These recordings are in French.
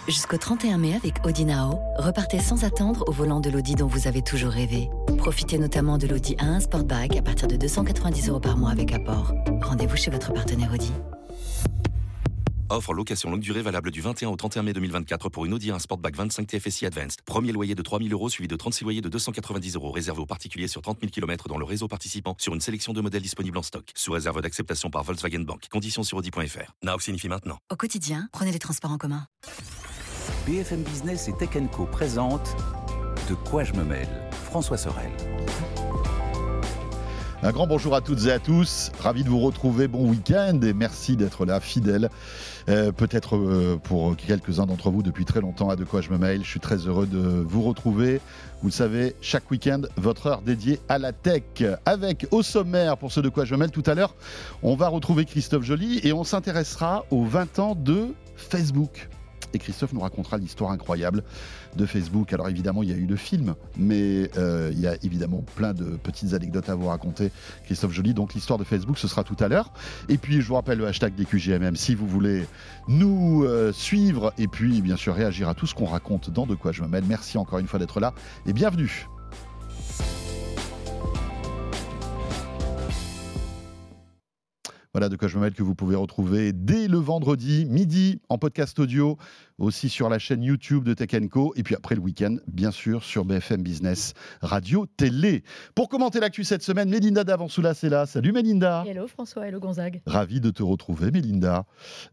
Jusqu'au 31 mai avec Audi Now, repartez sans attendre au volant de l'Audi dont vous avez toujours rêvé. Profitez notamment de l'Audi A1 Sportback à partir de 290 € par mois avec apport. Rendez-vous chez votre partenaire Audi. Offre location longue durée valable du 21 au 31 mai 2024 pour une Audi A1 Sportback 25 TFSI Advanced. Premier loyer de 3 000 € suivi de 36 loyers de 290 € réservé aux particuliers sur 30 000 km dans le réseau participant sur une sélection de modèles disponibles en stock. Sous réserve d'acceptation par Volkswagen Bank. Conditions sur Audi.fr. Now signifie maintenant. Au quotidien, prenez les transports en commun. BFM Business et Tech Co présente De quoi je me mêle, François Sorel. Un grand bonjour à toutes et à tous, ravi de vous retrouver, bon week-end et merci d'être là, fidèles. Peut-être pour quelques-uns d'entre vous depuis très longtemps à De quoi je me mêle, je suis très heureux de vous retrouver. Vous le savez, chaque week-end, votre heure dédiée à la tech. Avec au sommaire, pour ce De quoi je me mêle tout à l'heure, on va retrouver Christophe Joly et on s'intéressera aux 20 ans de Facebook. Et Christophe nous racontera l'histoire incroyable de Facebook. Alors évidemment, il y a eu le film, mais il y a évidemment plein de petites anecdotes à vous raconter. Christophe Joly, donc l'histoire de Facebook, ce sera tout à l'heure. Et puis, je vous rappelle le hashtag DQJMM si vous voulez nous suivre et puis, bien sûr, réagir à tout ce qu'on raconte dans De quoi je me mêle. Merci encore une fois d'être là et bienvenue. Voilà De quoi je me mêle que vous pouvez retrouver dès le vendredi midi en podcast audio, aussi sur la chaîne YouTube de Tech Co. Et puis après le week-end, bien sûr, sur BFM Business, radio, télé. Pour commenter l'actu cette semaine, Mélinda Davansoulas est là. Salut Mélinda. Hello François, hello Gonzague. Ravi de te retrouver Mélinda.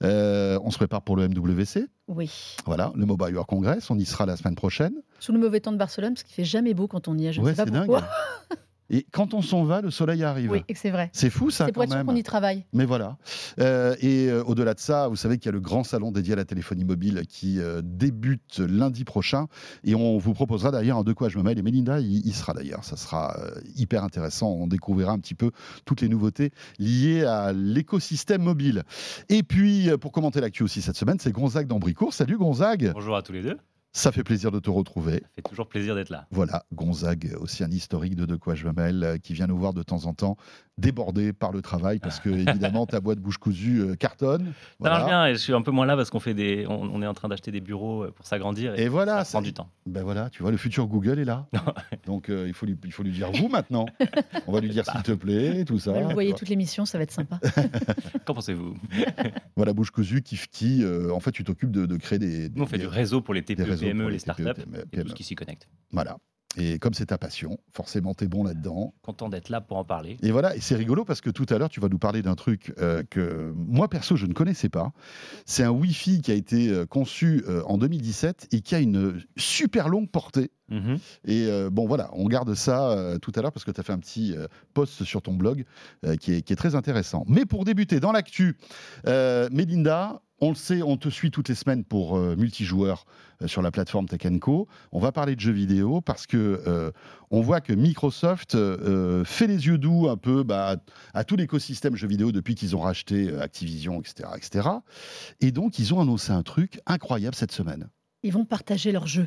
On se prépare pour le MWC. Oui. Voilà, le Mobile World Congress, on y sera la semaine prochaine. Sous le mauvais temps de Barcelone, parce qu'il fait jamais beau quand on y est, je ne Ouais, sais pas c'est pourquoi. dingue. Et quand on s'en va, le soleil arrive. Oui, c'est vrai. C'est fou ça c'est pour quand être sûr même. qu'on y travaille. Mais voilà. Au-delà de ça, vous savez qu'il y a le grand salon dédié à la téléphonie mobile qui débute lundi prochain. Et on vous proposera d'ailleurs un De quoi je me mêle. Et Mélinda y sera d'ailleurs. Ça sera hyper intéressant. On découvrira un petit peu toutes les nouveautés liées à l'écosystème mobile. Et puis, pour commenter l'actu aussi cette semaine, c'est Gonzague d'Ambricourt. Salut Gonzague. Bonjour à tous les deux. Ça fait plaisir de te retrouver. Ça fait toujours plaisir d'être là. Voilà, Gonzague, aussi un historique de quoi je me mêle, qui vient nous voir de temps en temps, débordé par le travail, parce que évidemment ta boîte bouche cousue cartonne. Ça marche bien, et je suis un peu moins là parce qu'on fait on est en train d'acheter des bureaux pour s'agrandir et voilà, ça prend du temps. Ben voilà, tu vois, le futur Google est là. Donc il faut lui dire vous maintenant. On va lui dire s'il te plaît, tout ça. Vous voyez toute l'émission, ça va être sympa. Qu'en pensez-vous? Voilà, bouche cousue qui en fait, tu t'occupes de créer des. Nous, on fait du réseau pour les TPE, PME, les startups, PME. et tout ce qui s'y connecte. Voilà. Et comme c'est ta passion, forcément t'es bon là-dedans. Content d'être là pour en parler. Et voilà, et c'est rigolo parce que tout à l'heure tu vas nous parler d'un truc que moi perso je ne connaissais pas. C'est un Wi-Fi qui a été conçu en 2017 et qui a une super longue portée. Mm-hmm. Et bon voilà, on garde ça tout à l'heure parce que tu as fait un petit post sur ton blog qui est très intéressant. Mais pour débuter dans l'actu, Mélinda, on le sait, on te suit toutes les semaines pour multijoueur sur la plateforme Tech Co. On va parler de jeux vidéo parce que on voit que Microsoft fait les yeux doux un peu à tout l'écosystème jeux vidéo depuis qu'ils ont racheté Activision, etc., etc. Et donc, ils ont annoncé un truc incroyable cette semaine. Ils vont partager leurs jeux.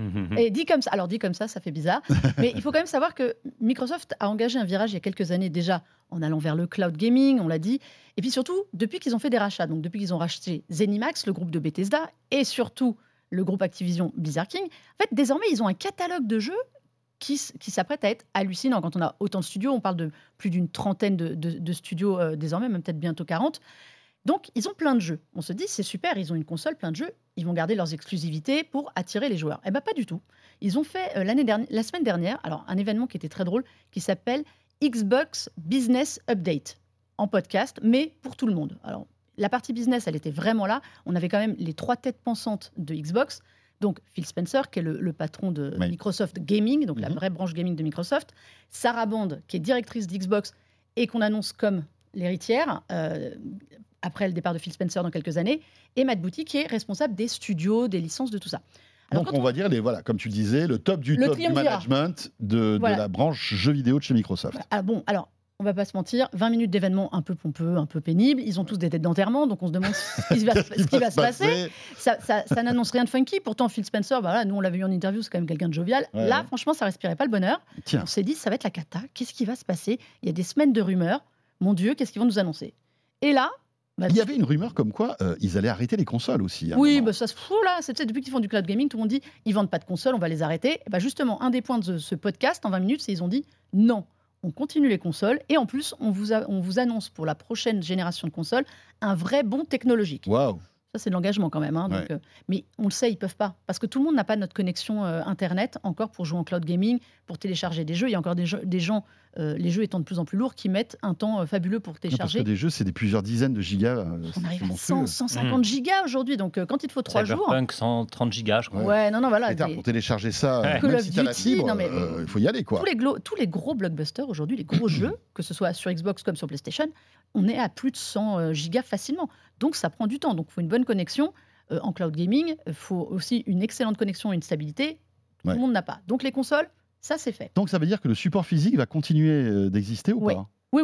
Et dit comme ça, ça fait bizarre. Mais il faut quand même savoir que Microsoft a engagé un virage il y a quelques années déjà en allant vers le cloud gaming, on l'a dit. Et puis surtout, depuis qu'ils ont fait des rachats, donc depuis qu'ils ont racheté ZeniMax, le groupe de Bethesda, et surtout le groupe Activision Blizzard King, en fait, désormais, ils ont un catalogue de jeux qui s'apprête à être hallucinant. Quand on a autant de studios, on parle de plus d'une trentaine de studios désormais, même peut-être bientôt 40. Donc, ils ont plein de jeux. On se dit, c'est super, ils ont une console, plein de jeux. Ils vont garder leurs exclusivités pour attirer les joueurs. Eh bien, pas du tout. Ils ont fait la semaine dernière un événement qui était très drôle, qui s'appelle Xbox Business Update, en podcast, mais pour tout le monde. Alors, la partie business, elle était vraiment là. On avait quand même les 3 têtes pensantes de Xbox. Donc, Phil Spencer, qui est le patron de Microsoft Gaming, donc la vraie branche gaming de Microsoft. Sarah Bond, qui est directrice d'Xbox et qu'on annonce comme l'héritière, après le départ de Phil Spencer dans quelques années, et Matt Booty, qui est responsable des studios, des licences, de tout ça. Alors, donc, on va dire, comme tu disais, le top du management de la branche jeux vidéo de chez Microsoft. Alors, on va pas se mentir, 20 minutes d'événements un peu pompeux, un peu pénibles. Ils ont tous des têtes d'enterrement, donc on se demande ce qui va se passer. Ça n'annonce rien de funky. Pourtant, Phil Spencer, nous, on l'avait eu en interview, c'est quand même quelqu'un de jovial. Ouais. Là, franchement, ça respirait pas le bonheur. Tiens. On s'est dit, ça va être la cata. Qu'est-ce qui va se passer? Il y a des semaines de rumeurs. Mon Dieu, qu'est-ce qu'ils vont nous annoncer? Et là, Il y avait une rumeur comme quoi ils allaient arrêter les consoles aussi. Oui, ça se fout là. C'est peut-être depuis qu'ils font du cloud gaming, tout le monde dit ils vendent pas de consoles, on va les arrêter. Et justement, un des points de ce podcast en 20 minutes, c'est qu'ils ont dit non, on continue les consoles et en plus, on vous annonce pour la prochaine génération de consoles un vrai bond technologique. Waouh. Ça, c'est de l'engagement quand même. Donc, mais on le sait, ils ne peuvent pas. Parce que tout le monde n'a pas notre connexion Internet encore pour jouer en cloud gaming, pour télécharger des jeux. Il y a encore des gens, les jeux étant de plus en plus lourds, qui mettent un temps fabuleux pour télécharger. Parce que des jeux, c'est des plusieurs dizaines de gigas. On arrive à 150 gigas aujourd'hui. Donc, quand il te faut 3 jours... Cyberpunk, 130 gigas, je crois. Ouais, non, voilà. Pour télécharger ça, Call même of si t'as la Duty, fibre, non, mais il faut y aller, quoi. Tous les gros blockbusters aujourd'hui, les gros jeux, que ce soit sur Xbox comme sur PlayStation, on est à plus de 100 gigas facilement. Donc, ça prend du temps. Donc, il faut une bonne connexion. En cloud gaming, il faut aussi une excellente connexion et une stabilité. Tout le monde n'a pas. Donc les consoles, ça c'est fait. Donc ça veut dire que le support physique va continuer d'exister ou pas ? Oui.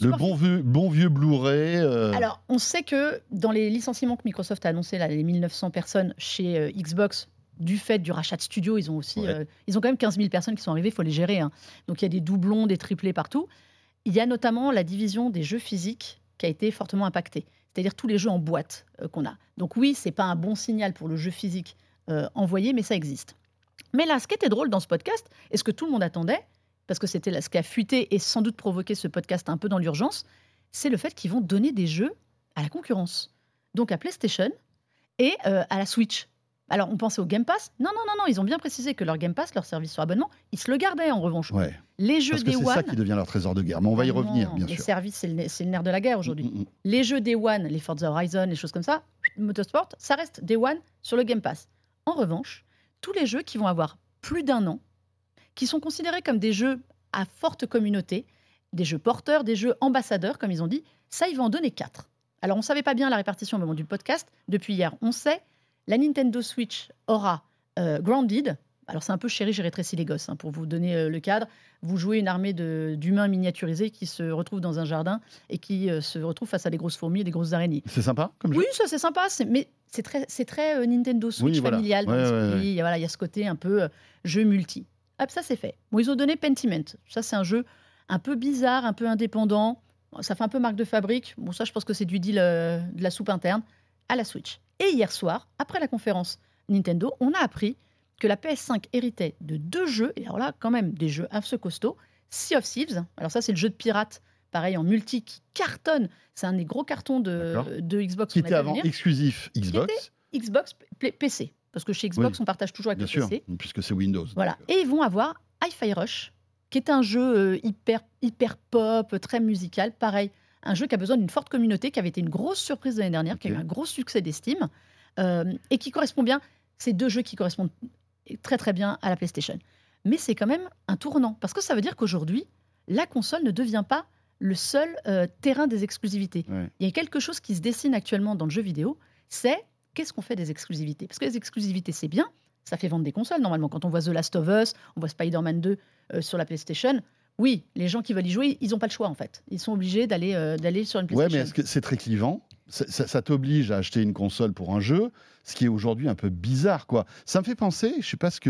Le bon vieux Blu-ray. Alors, on sait que dans les licenciements que Microsoft a annoncés, là, les 1900 personnes chez Xbox, du fait du rachat de studios, ils ont aussi, ils ont quand même 15 000 personnes qui sont arrivées, il faut les gérer. Donc il y a des doublons, des triplés partout. Il y a notamment la division des jeux physiques qui a été fortement impactée. C'est-à-dire tous les jeux en boîte qu'on a. Donc oui, ce n'est pas un bon signal pour le jeu physique envoyé, mais ça existe. Mais là, ce qui était drôle dans ce podcast, et ce que tout le monde attendait, parce que c'était ce qui a fuité et sans doute provoqué ce podcast un peu dans l'urgence, c'est le fait qu'ils vont donner des jeux à la concurrence. Donc à PlayStation et à la Switch. Alors on pensait au Game Pass. Non, ils ont bien précisé que leur Game Pass, leur service sur abonnement, ils se le gardaient en revanche. Ouais. Les jeux Parce que Day c'est One, ça qui devient leur trésor de guerre. Mais on va y revenir, bien sûr. Les services, c'est le nerf de la guerre aujourd'hui. Les jeux Day One, les Forza Horizon, les choses comme ça, Motorsport, ça reste Day One sur le Game Pass. En revanche, tous les jeux qui vont avoir plus d'1 an, qui sont considérés comme des jeux à forte communauté, des jeux porteurs, des jeux ambassadeurs, comme ils ont dit, ça, ils vont en donner 4. Alors, on ne savait pas bien la répartition au moment du podcast. Depuis hier, on sait. La Nintendo Switch aura Grounded. Alors, c'est un peu chéri, j'ai rétréci les gosses, pour vous donner le cadre. Vous jouez une armée d'humains miniaturisés qui se retrouvent dans un jardin et qui se retrouvent face à des grosses fourmis et des grosses araignées. C'est sympa comme jeu ? Oui, ça, c'est sympa. Mais c'est très Nintendo Switch familial. Dans l'esprit. Il y a ce côté un peu jeu multi. Hop, ça, c'est fait. Bon, ils ont donné Pentiment. Ça, c'est un jeu un peu bizarre, un peu indépendant. Ça fait un peu marque de fabrique. Bon, ça, je pense que c'est du deal de la soupe interne à la Switch. Et hier soir, après la conférence Nintendo, on a appris que la PS5 héritait de 2 jeux, et alors là, quand même, des jeux assez costauds. Sea of Thieves, alors ça, c'est le jeu de pirate, pareil, en multi, qui cartonne. C'est un des gros cartons de Xbox. Qui était avant exclusif Xbox. Xbox PC, parce que chez Xbox, on partage toujours avec le PC. Bien sûr, puisque c'est Windows. Voilà. Et ils vont avoir Hi-Fi Rush, qui est un jeu hyper pop, très musical, pareil. Un jeu qui a besoin d'une forte communauté, qui avait été une grosse surprise l'année dernière, qui a eu un gros succès d'estime, et qui correspond bien. C'est 2 jeux qui correspondent très très bien à la PlayStation. Mais c'est quand même un tournant, parce que ça veut dire qu'aujourd'hui, la console ne devient pas le seul terrain des exclusivités. Il y a quelque chose qui se dessine actuellement dans le jeu vidéo, c'est qu'est-ce qu'on fait des exclusivités ? Parce que les exclusivités, c'est bien, ça fait vendre des consoles normalement. Quand on voit The Last of Us, on voit Spider-Man 2 sur la PlayStation, oui, les gens qui veulent y jouer, ils n'ont pas le choix en fait. Ils sont obligés d'aller sur une PlayStation. Ouais, mais est-ce que c'est très clivant ? Ça t'oblige à acheter une console pour un jeu, ce qui est aujourd'hui un peu bizarre, quoi. Ça me fait penser, je ne sais pas ce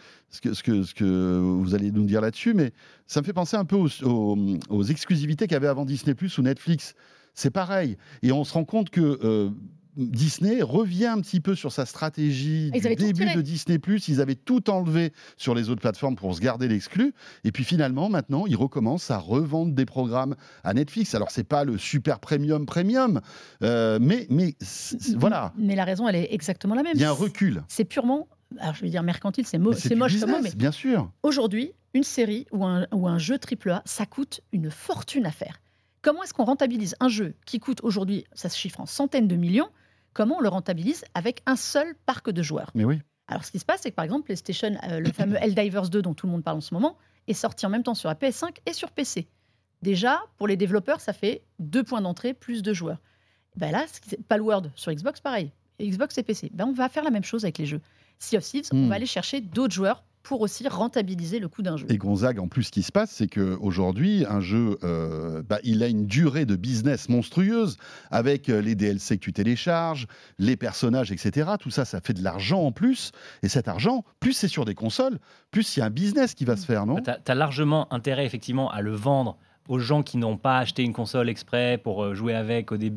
que vous allez nous dire là-dessus, mais ça me fait penser un peu aux exclusivités qu'il y avait avant Disney+ ou Netflix. C'est pareil. Et on se rend compte que Disney revient un petit peu sur sa stratégie du début de Disney+. Ils avaient tout enlevé sur les autres plateformes pour se garder l'exclu. Et puis finalement, maintenant, ils recommencent à revendre des programmes à Netflix. Alors, c'est pas le super premium, mais voilà. Mais la raison, elle est exactement la même. Il y a un recul. C'est purement, alors je vais dire mercantile, c'est moche comme mot, mais bien sûr. Aujourd'hui, une série ou un jeu AAA, ça coûte une fortune à faire. Comment est-ce qu'on rentabilise un jeu qui coûte aujourd'hui, ça se chiffre en centaines de millions, comment on le rentabilise avec un seul parc de joueurs ? Mais oui. Alors, ce qui se passe, c'est que par exemple, PlayStation, le fameux Helldivers 2 dont tout le monde parle en ce moment, est sorti en même temps sur la PS5 et sur PC. Déjà, pour les développeurs, ça fait 2 points d'entrée plus de joueurs. Ben là, Palworld sur Xbox, pareil. Xbox et PC. Ben, on va faire la même chose avec les jeux. Sea of Thieves, on va aller chercher d'autres joueurs pour aussi rentabiliser le coût d'un jeu. Et Gonzague, en plus, ce qui se passe, c'est qu'aujourd'hui, un jeu, il a une durée de business monstrueuse, avec les DLC que tu télécharges, les personnages, etc. Tout ça, ça fait de l'argent en plus. Et cet argent, plus c'est sur des consoles, plus il y a un business qui va se faire, non ? Tu as largement intérêt, effectivement, à le vendre aux gens qui n'ont pas acheté une console exprès pour jouer avec au début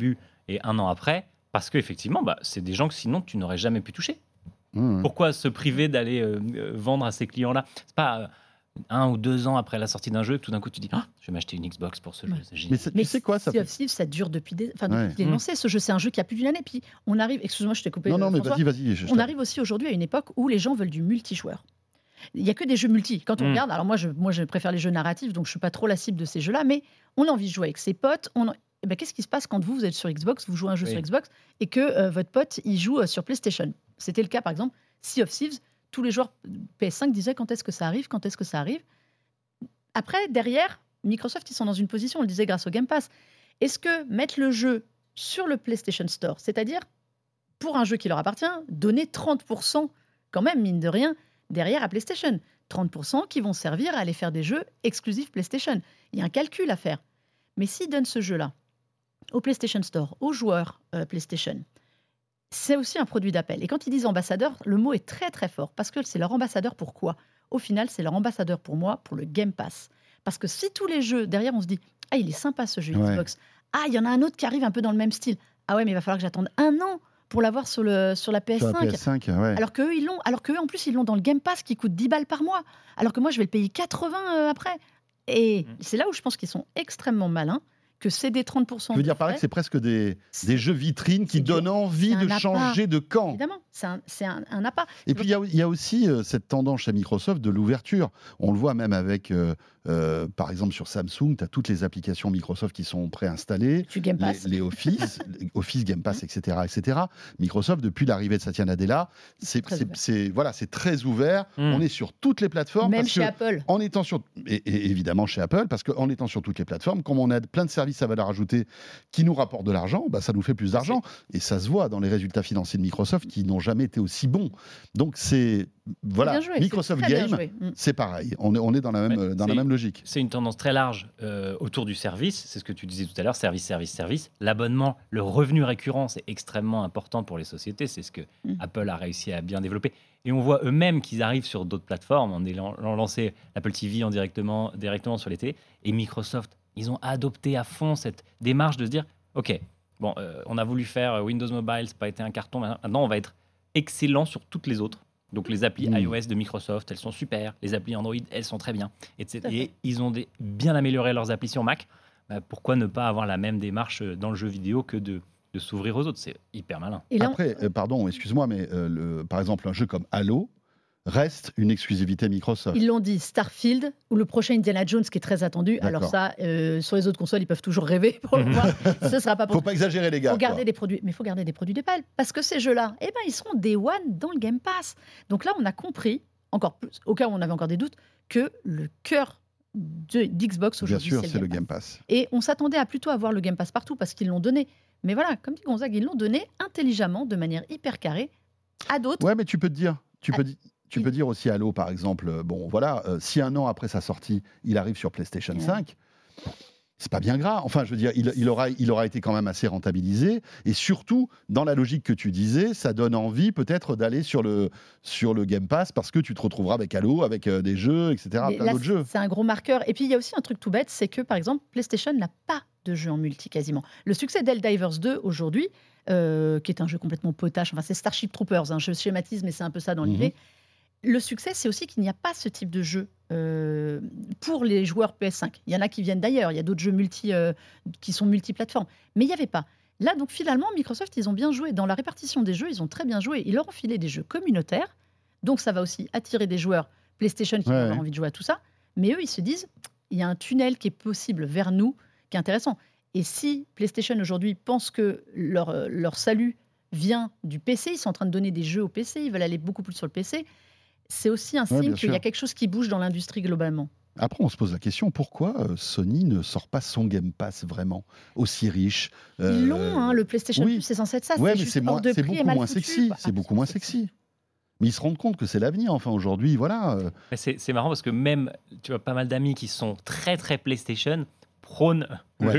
et 1 an après, parce qu'effectivement, c'est des gens que sinon tu n'aurais jamais pu toucher. Pourquoi se priver d'aller vendre à ces clients-là ? C'est pas 1 ou 2 ans après la sortie d'un jeu que tout d'un coup tu dis je vais m'acheter une Xbox pour ce jeu. Mais tu sais quoi, ça Sea of Thieves, ça dure depuis qu'il est lancé. Ce jeu, c'est un jeu qui a plus d'une année. Puis on arrive, excuse-moi, je t'ai coupé. Non, mais vas-y. On arrive aussi aujourd'hui à une époque où les gens veulent du multijoueur. Il n'y a que des jeux multi. Quand on regarde, alors moi je préfère les jeux narratifs, donc je ne suis pas trop la cible de ces jeux-là, mais on a envie de jouer avec ses potes. Qu'est-ce qui se passe quand vous êtes sur Xbox, vous jouez un jeu sur Xbox, et que votre pote, il joue sur PlayStation ? C'était le cas, par exemple, Sea of Thieves. Tous les joueurs PS5 disaient quand est-ce que ça arrive. Après, derrière, Microsoft, ils sont dans une position, on le disait grâce au Game Pass. Est-ce que mettre le jeu sur le PlayStation Store, c'est-à-dire, pour un jeu qui leur appartient, donner 30%, quand même, mine de rien, derrière à PlayStation. 30% qui vont servir à aller faire des jeux exclusifs PlayStation. Il y a un calcul à faire. Mais s'ils donnent ce jeu-là au PlayStation Store, aux joueurs PlayStation, c'est aussi un produit d'appel. Et quand ils disent ambassadeur, le mot est très très fort, parce que c'est leur ambassadeur pour quoi ? Au final, c'est leur ambassadeur pour moi, pour le Game Pass. Parce que si tous les jeux, derrière, on se dit « Ah, il est sympa ce jeu Xbox. Ah, il y en a un autre qui arrive un peu dans le même style. Ah ouais, mais il va falloir que j'attende 1 an pour l'avoir sur la PS5. » Sur la PS5, ouais. Alors qu'eux, en plus, ils l'ont dans le Game Pass qui coûte 10 balles par mois. Alors que moi, je vais le payer 80 après. Et c'est là où je pense qu'ils sont extrêmement malins, que céder 30%. Je veux dire par là que c'est presque des jeux vitrines qui donnent envie de changer de camp. Évidemment, c'est un appât. Et puis il y a aussi cette tendance chez Microsoft de l'ouverture. On le voit même avec, par exemple sur Samsung, tu as toutes les applications Microsoft qui sont préinstallées, les Office, Office, Game Pass, etc. Microsoft, depuis l'arrivée de Satya Nadella, c'est très ouvert. On est sur toutes les plateformes. Même chez Apple. En étant et évidemment chez Apple, parce qu'en étant sur toutes les plateformes, comme on a plein de services à valeur ajoutée qui nous rapportent de l'argent, ça nous fait plus d'argent. Et ça se voit dans les résultats financiers de Microsoft qui n'ont jamais été aussi bons. Donc Microsoft Game, c'est pareil. On est dans la même logique. C'est une tendance très large autour du service. C'est ce que tu disais tout à l'heure, service. L'abonnement, le revenu récurrent, c'est extrêmement important pour les sociétés. C'est ce que Apple a réussi à bien développer. Et on voit eux-mêmes qu'ils arrivent sur d'autres plateformes. On a lancé Apple TV directement sur les télés. Et Microsoft, ils ont adopté à fond cette démarche de se dire OK, on a voulu faire Windows Mobile, ça n'a pas été un carton. Maintenant, on va être excellent sur toutes les autres. Donc, les applis iOS de Microsoft, elles sont super. Les applis Android, elles sont très bien. Et ils ont bien amélioré leurs applis sur Mac. Pourquoi ne pas avoir la même démarche dans le jeu vidéo que de s'ouvrir aux autres ? C'est hyper malin. Et là, après, pardon, excuse-moi, mais par exemple, un jeu comme Halo reste une exclusivité Microsoft. Ils l'ont dit, Starfield ou le prochain Indiana Jones qui est très attendu. D'accord. Alors ça, sur les autres consoles, ils peuvent toujours rêver pour le voir. Ce sera pas pour. Faut pas exagérer les gars. Faut garder des produits, mais il faut garder des produits d'Apple parce que ces jeux-là, ils seront Day One dans le Game Pass. Donc là, on a compris encore plus, au cas où on avait encore des doutes, que le cœur d'Xbox aujourd'hui, c'est le Game Pass. Et on s'attendait à plutôt avoir le Game Pass partout parce qu'ils l'ont donné. Mais voilà, comme dit Gonzague, ils l'ont donné intelligemment, de manière hyper carrée, à d'autres. Ouais, mais tu peux dire aussi Halo, par exemple, si 1 an après sa sortie, il arrive sur PlayStation 5, c'est pas bien grave. Enfin, je veux dire, il aura été quand même assez rentabilisé. Et surtout, dans la logique que tu disais, ça donne envie peut-être d'aller sur le Game Pass parce que tu te retrouveras avec Halo, avec des jeux, etc. Plein d'autres jeux. C'est un gros marqueur. Et puis, il y a aussi un truc tout bête, c'est que, par exemple, PlayStation n'a pas de jeu en multi quasiment. Le succès d'Helldivers 2 aujourd'hui, qui est un jeu complètement potache, c'est Starship Troopers, je schématise, mais c'est un peu ça dans l'idée. Le succès, c'est aussi qu'il n'y a pas ce type de jeu pour les joueurs PS5. Il y en a qui viennent d'ailleurs, il y a d'autres jeux qui sont multiplateformes, mais il n'y avait pas. Là, donc finalement, Microsoft, ils ont bien joué. Dans la répartition des jeux, ils ont très bien joué. Ils leur ont filé des jeux communautaires, donc ça va aussi attirer des joueurs PlayStation qui vont avoir envie de jouer à tout ça. Mais eux, ils se disent, il y a un tunnel qui est possible vers nous, qui est intéressant. Et si PlayStation aujourd'hui pense que leur salut vient du PC, ils sont en train de donner des jeux au PC, ils veulent aller beaucoup plus sur le PC, c'est aussi un signe qu'il y a quelque chose qui bouge dans l'industrie globalement. Après, on se pose la question, pourquoi Sony ne sort pas son Game Pass vraiment aussi riche Ils l'ont, le PlayStation Plus, c'est censé être ça. Oui, mais c'est beaucoup moins sexy. C'est beaucoup moins sexy. Mais ils se rendent compte que c'est l'avenir. Enfin, aujourd'hui, voilà. C'est marrant parce que même, tu vois, pas mal d'amis qui sont très, très PlayStation prônent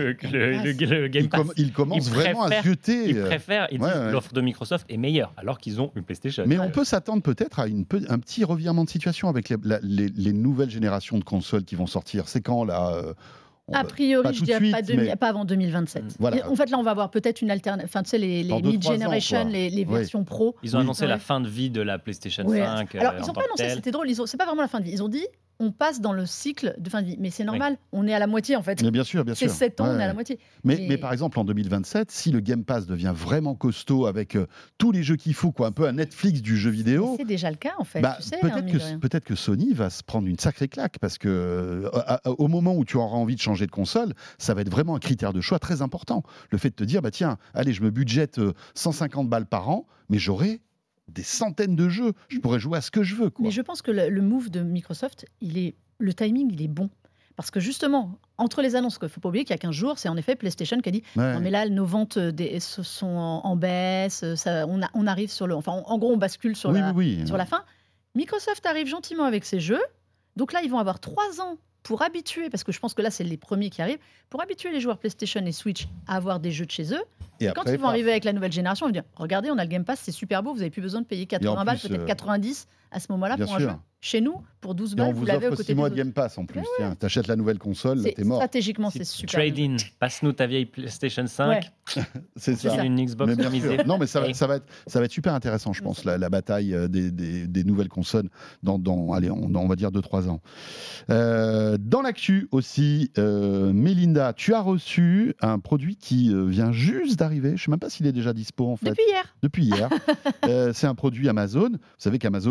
le Game Pass. Ils commencent vraiment à zioter. Ils préfèrent, ils disent l'offre de Microsoft est meilleure, alors qu'ils ont une PlayStation. Mais on peut s'attendre peut-être à un petit revirement de situation avec les nouvelles générations de consoles qui vont sortir. C'est quand, là A priori, pas je tout de dirais suite, pas avant 2027. Voilà. Et en fait, là, on va avoir peut-être une alternative. Enfin, tu sais, les Dans 2-3 mid-generation, ans, quoi. les versions pro. Ils ont annoncé Ouais. la fin de vie de la PlayStation Ouais. 5. Alors, ils en n'ont tant pas que annoncé, telle. c'était drôle, c'est pas vraiment la fin de vie. Ils ont dit, on passe dans le cycle de fin de vie. Mais c'est normal, on est à la moitié en fait. Mais bien sûr. C'est 7 ans, on est à Ouais. la moitié. Mais par exemple, en 2027, si le Game Pass devient vraiment costaud avec tous les jeux qu'il faut, quoi, un peu un Netflix du jeu vidéo, C'est déjà le cas en fait, bah, tu sais. hein, peut-être mine de rien. que Sony va se prendre une sacrée claque parce que au moment où tu auras envie de changer de console, ça va être vraiment un critère de choix très important. Le fait de te dire, bah tiens, allez, je me budgète 150 balles par an, mais j'aurai des centaines de jeux. Je pourrais jouer à ce que je veux, quoi. Mais je pense que le move de Microsoft, le timing, il est bon. Parce que justement, entre les annonces, il ne faut pas oublier qu'il y a 15 jours, c'est en effet PlayStation qui a dit Ouais. non mais là, nos ventes sont en baisse, on arrive sur le... Enfin, en gros, on bascule sur, Oui. sur la fin. Microsoft arrive gentiment avec ses jeux. Donc là, ils vont avoir 3 ans pour habituer, parce que je pense que là, c'est les premiers qui arrivent, pour habituer les joueurs PlayStation et Switch à avoir des jeux de chez eux. Et Quand après, ils vont arriver avec la nouvelle génération, ils vont dire regardez, on a le Game Pass, c'est super beau, vous n'avez plus besoin de payer 80 balles, plus, peut-être 90 à ce moment-là bien pour un sûr. jeu. Chez nous, pour 12 Et balles, on vous vous l'avez aux offre côtés 6 des mois de autres. Game Pass en plus. Tiens, t'achètes la nouvelle console, là, t'es mort. Stratégiquement, c'est Petit super. trade-in. Passe-nous ta vieille PlayStation 5. Ouais. C'est C'est ça. ça. Une Xbox Mais bien customisée. sûr. Non, mais ça Et- va être super intéressant, je pense, la bataille des nouvelles consoles allez, on va dire 2-3 ans. Dans l'actu aussi, Mélinda, tu as reçu un produit qui vient juste d'arriver. Je ne sais même pas s'il est déjà dispo, en fait. Depuis hier. C'est un produit Amazon. Vous savez qu'Amazon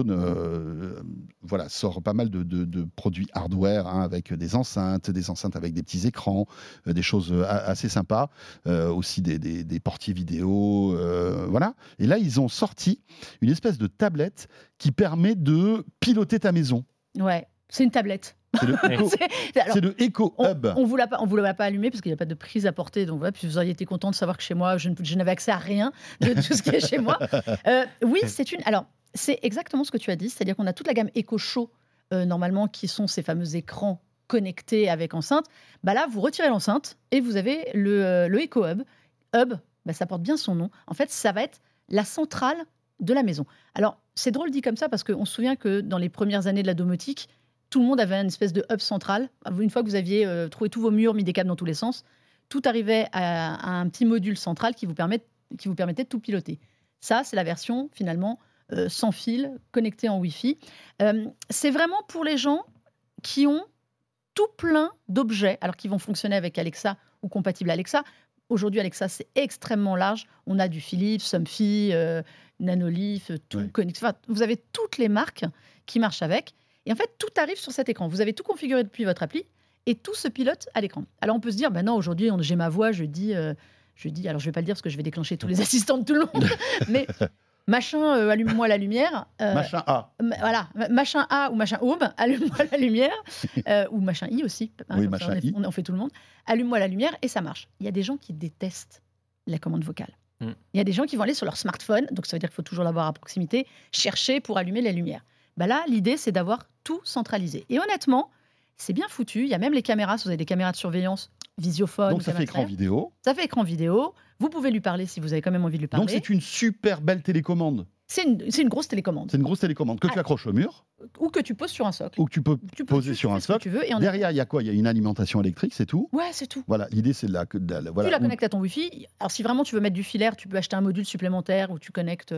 sort pas mal de produits hardware, hein, avec des enceintes avec des petits écrans, des choses assez sympas, aussi des portiers vidéo, voilà. Et là, ils ont sorti une espèce de tablette qui permet de piloter ta maison. Ouais, c'est une tablette. C'est le Echo, Alors, c'est le Echo Hub. on vous l'a pas allumé parce qu'il n'y a pas de prise à porter. Donc voilà, puis vous auriez été content de savoir que chez moi, je n'avais accès à rien de tout ce qui est chez moi. Oui, Alors, c'est exactement ce que tu as dit. C'est-à-dire qu'on a toute la gamme Echo Show, normalement, qui sont ces fameux écrans connectés avec enceinte. Bah là, vous retirez l'enceinte et vous avez le Echo Hub. Hub, bah, ça porte bien son nom. En fait, ça va être la centrale de la maison. Alors, c'est drôle dit comme ça parce qu'on se souvient que dans les premières années de la domotique, tout le monde avait une espèce de hub central. Une fois que vous aviez trouvé tous vos murs, mis des câbles dans tous les sens, tout arrivait à un petit module central qui vous permettait de tout piloter. Ça, c'est la version, finalement, sans fil, connectée en Wi-Fi. C'est vraiment pour les gens qui ont tout plein d'objets, alors qui vont fonctionner avec Alexa ou compatibles Alexa. Aujourd'hui, Alexa, c'est extrêmement large. On a du Philips, Somfy, Nanolith, tout. Ouais. Enfin, vous avez toutes les marques qui marchent avec. Et en fait, tout arrive sur cet écran. Vous avez tout configuré depuis votre appli et tout se pilote à l'écran. Alors, on peut se dire, ben non, aujourd'hui, j'ai ma voix, je dis, alors je ne vais pas le dire parce que je vais déclencher tous les assistants de tout le monde, mais machin, allume-moi la lumière. Machin A. Voilà, machin A ou machin Home, allume-moi la lumière, ou machin I aussi. Oui, comme machin ça, I. on fait tout le monde. Allume-moi la lumière et ça marche. Il y a des gens qui détestent la commande vocale. Il y a des gens qui vont aller sur leur smartphone, donc ça veut dire qu'il faut toujours l'avoir à proximité, chercher pour allumer la lumière. Bah là, l'idée, c'est d'avoir tout centralisé. Et honnêtement, c'est bien foutu. Il y a même les caméras, si vous avez des caméras de surveillance, visiophone. Donc ça fait écran vidéo. Ça fait écran vidéo. Vous pouvez lui parler si vous avez quand même envie de lui parler. Donc c'est une super belle télécommande. C'est une grosse télécommande. C'est une grosse télécommande que tu accroches au mur. Ou que tu poses sur un socle. Ou que tu peux poser sur un fais ce que socle. tu veux, et Derrière, il y a quoi? Il y a une alimentation électrique, c'est tout. Ouais, c'est tout. Voilà, l'idée c'est voilà. Tu la connectes à ton Wi-Fi. Alors si vraiment tu veux mettre du filaire, tu peux acheter un module supplémentaire où tu connectes,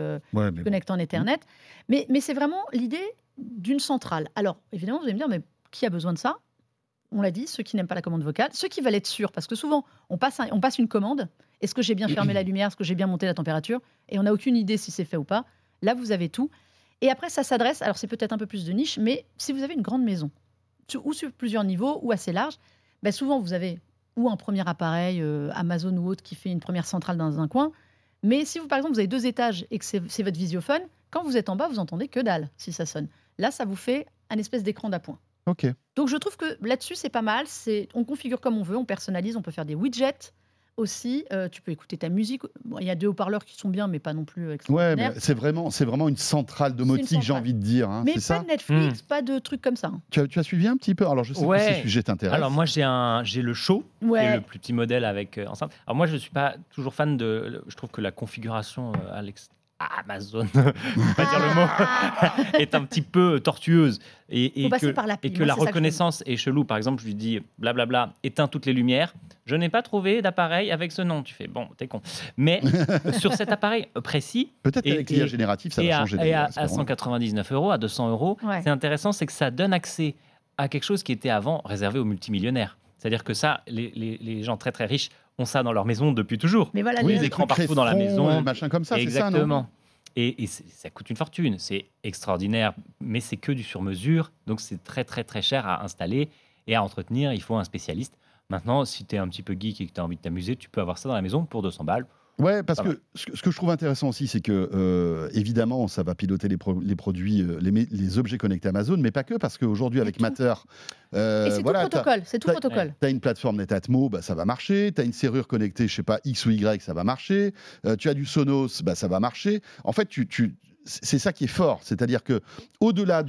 en Ethernet. Mais c'est vraiment l'idée d'une centrale. Alors évidemment, vous allez me dire, mais qui a besoin de ça? On l'a dit, ceux qui n'aiment pas la commande vocale, ceux qui veulent être sûrs, parce que souvent on passe une commande. Est-ce que j'ai bien fermé la lumière? Est-ce que j'ai bien monté la température? Et on n'a aucune idée si c'est fait ou pas. Là, vous avez tout. Et après, ça s'adresse, alors c'est peut-être un peu plus de niche, mais si vous avez une grande maison, ou sur plusieurs niveaux, ou assez large, ben souvent vous avez ou un premier appareil, Amazon ou autre, qui fait une première centrale dans un coin. Mais si, par exemple, vous avez 2 étages et que c'est votre visiophone, quand vous êtes en bas, vous entendez que dalle si ça sonne. Là, ça vous fait un espèce d'écran d'appoint. Ok. Donc je trouve que là-dessus, c'est pas mal. On configure comme on veut, on personnalise, on peut faire des widgets aussi. Tu peux écouter ta musique. Bon, il y a 2 haut-parleurs qui sont bien, mais pas non plus Ouais, extraordinaires. mais c'est vraiment une centrale domotique, C'est une j'ai centrale. envie de dire. Hein, Mais c'est pas ça de Netflix, pas de trucs comme ça. Hein. Tu as suivi un petit peu? Alors je sais que ces sujets t'intéressent. Alors moi j'ai le Show, qui est le plus petit modèle avec enceinte. Alors moi je suis pas toujours fan je trouve que la configuration Amazon, je vais pas dire le mot, est un petit peu tortueuse et Faut passer par l'appli. que Moi, la c'est ça que je reconnaissance est chelou. Par exemple, je lui dis blablabla, éteins toutes les lumières. Je n'ai pas trouvé d'appareil avec ce nom. Tu fais bon, t'es con. Mais sur cet appareil précis, Peut-être et- qu'avec l'IA et- générative, ça et va à, changer. et à, d'ailleurs, à espérons. 199 €, à 200 €, Ouais. c'est intéressant, c'est que ça donne accès à quelque chose qui était avant réservé aux multimillionnaires. C'est-à-dire que ça, les gens très très riches ont ça dans leur maison depuis toujours. Mais voilà, Oui, les- des écrans trucs partout dans la Crestron, maison. machin comme ça, c'est ça, non? Exactement. Et ça coûte une fortune. C'est extraordinaire, mais c'est que du sur-mesure. Donc c'est très très très cher à installer et à entretenir. Il faut un spécialiste. Maintenant, si tu es un petit peu geek et que tu as envie de t'amuser, tu peux avoir ça dans la maison pour 200 balles. Ouais, parce Pas que ce que je trouve intéressant aussi, c'est que évidemment, ça va piloter les produits, les objets connectés Amazon, mais pas que, parce qu'aujourd'hui, avec tout. Matter, Et c'est voilà, tout protocole. C'est tout t'as- protocole. tu as une plateforme Netatmo, bah, ça va marcher. Tu as une serrure connectée, je sais pas, X ou Y, ça va marcher. Tu as du Sonos, bah, ça va marcher. En fait, c'est ça qui est fort. C'est-à-dire que au-delà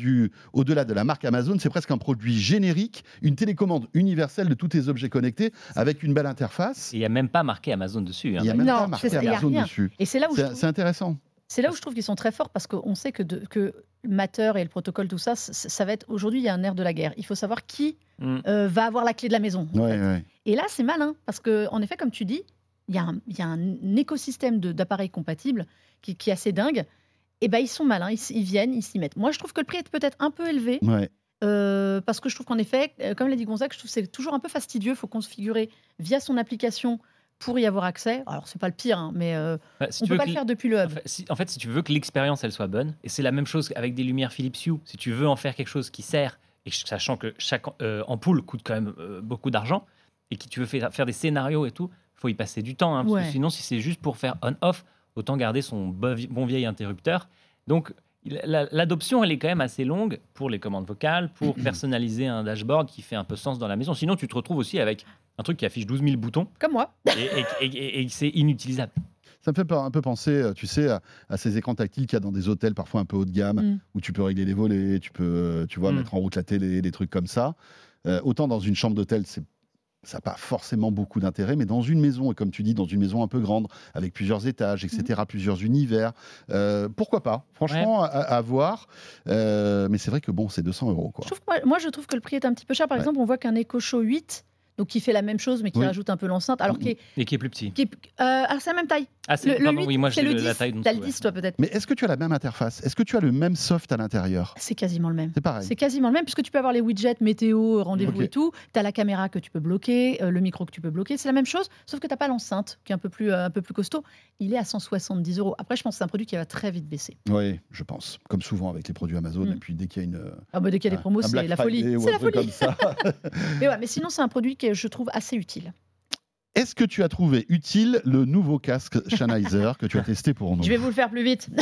de la marque Amazon, c'est presque un produit générique, une télécommande universelle de tous tes objets connectés avec une belle interface. Et il n'y a même pas marqué Amazon dessus. hein. Il n'y a même Non, pas marqué c'est ça, il y a Amazon rien. dessus. Et c'est là où je C'est trouve- c'est intéressant. c'est là où je trouve qu'ils sont très forts parce qu'on sait que Matter et le protocole, tout ça, ça va être. Aujourd'hui, il y a un air de la guerre. Il faut savoir qui Mm. va avoir la clé de la maison. en Ouais, fait. ouais. Et là, c'est malin parce qu'en effet, comme tu dis, il y a un écosystème d'appareils compatibles qui est assez dingue. Et ben ils sont malins, ils viennent, ils s'y mettent. Moi, je trouve que le prix est peut-être un peu élevé Ouais. parce que je trouve qu'en effet, comme l'a dit Gonzague, je trouve que c'est toujours un peu fastidieux. Il faut configurer via son application pour y avoir accès. Alors, c'est pas le pire, hein, mais Bah, si on tu peut veux pas que le faire depuis le hub. En fait, si tu veux que l'expérience elle soit bonne, et c'est la même chose avec des lumières Philips Hue, si tu veux en faire quelque chose qui sert, et sachant que chaque ampoule coûte quand même beaucoup d'argent, et que tu veux faire des scénarios et tout, il faut y passer du temps. Hein, parce Ouais. que sinon, si c'est juste pour faire on-off, autant garder son bon vieil interrupteur. Donc, l'adoption, elle est quand même assez longue pour les commandes vocales, pour personnaliser un dashboard qui fait un peu sens dans la maison. Sinon, tu te retrouves aussi avec un truc qui affiche 12 000 boutons Comme moi. et c'est inutilisable. Ça me fait un peu penser, tu sais, à ces écrans tactiles qu'il y a dans des hôtels parfois un peu haut de gamme, Mm. où tu peux régler les volets, tu peux, tu vois, Mm. mettre en route la télé, des trucs comme ça. Autant dans une chambre d'hôtel, ça n'a pas forcément beaucoup d'intérêt, mais dans une maison, et comme tu dis, dans une maison un peu grande, avec plusieurs étages, etc., plusieurs univers, pourquoi pas? Franchement, à voir. Mais c'est vrai que bon, c'est 200 €, quoi. Moi, je trouve que le prix est un petit peu cher. Par Ouais. exemple, on voit qu'un Echo Show 8, donc qui fait la même chose, mais qui Oui. rajoute un peu l'enceinte, alors Mm. Et qui est plus petit. alors c'est la même taille. Ah, Le pardon, 8, oui, moi c'est j'ai le 10. la taille. donc, T'as le ouais. 10, toi, peut-être. Mais est-ce que tu as la même interface? Est-ce que tu as le même soft à l'intérieur? C'est quasiment le même. C'est pareil. C'est quasiment le même, puisque tu peux avoir les widgets météo, rendez-vous Ok. et tout. Tu as la caméra que tu peux bloquer, le micro que tu peux bloquer. C'est la même chose, sauf que tu n'as pas l'enceinte, qui est un peu plus costaud. Il est à 170 €. Après, je pense que c'est un produit qui va très vite baisser. Oui, je pense. Comme souvent avec les produits Amazon. Mm. Et puis dès qu'il y a une. Ah bah, dès qu'il y a des promos, un c'est Black la folie. Friday ou C'est un la truc folie. comme ça. Mais sinon, c'est un produit que je trouve assez utile. Est-ce que tu as trouvé utile le nouveau casque Sennheiser que tu as testé pour nous? Je vais vous le faire plus vite.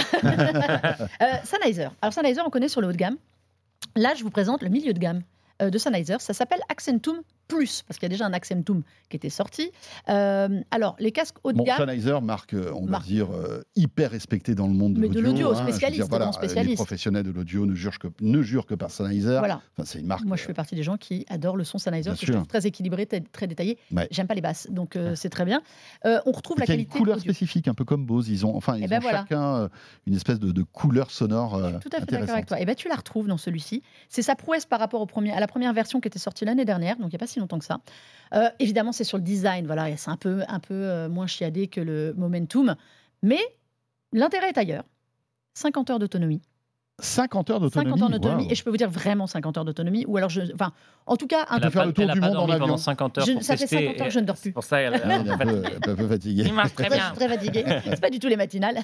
Sennheiser. Alors, Sennheiser, on connaît sur le haut de gamme. Là, je vous présente le milieu de gamme de Sennheiser. Ça s'appelle Accentum Plus, parce qu'il y a déjà un Accentum qui était sorti. Alors, les casques haut de Bon, gamme. Sennheiser, marque, on va Marque. dire, hyper respectée dans le monde de Mais l'audio. de l'audio, hein. Je veux spécialiste, dire, voilà, grand spécialiste. Les professionnels de l'audio ne jurent que par Sennheiser. Voilà. Enfin, c'est une marque. Moi, je fais partie des gens qui adorent le son Sennheiser, Bien que je sûr. trouve très équilibré, très détaillé. Ouais. J'aime pas les basses, donc c'est très bien. On retrouve Et la qui a une qualité couleur audio. spécifique, un peu comme Bose. Ils ont ben voilà. chacun une espèce de couleur sonore Tout à fait d'accord intéressante. avec toi. Et ben, tu la retrouves dans celui-ci. C'est sa prouesse par rapport à la première version qui était sortie l'année dernière, donc il n'y a pas si longtemps que ça. Évidemment, c'est sur le design, voilà, c'est un peu moins chiadé que le Momentum, mais l'intérêt est ailleurs. 50 heures d'autonomie. 50 heures d'autonomie. 50 heures d'autonomie, waouh. et je peux vous dire vraiment 50 heures d'autonomie, ou alors en tout cas, un Elle a faire pas- le tour elle a du pas monde en dormi avion. pendant 50 heures pour ça fait tester. 50 heures que je ne dors plus. C'est pour ça qu'elle Ah, il est un peu fatigué. Il marche très Je suis bien. très fatiguée. C'est pas du tout les matinales.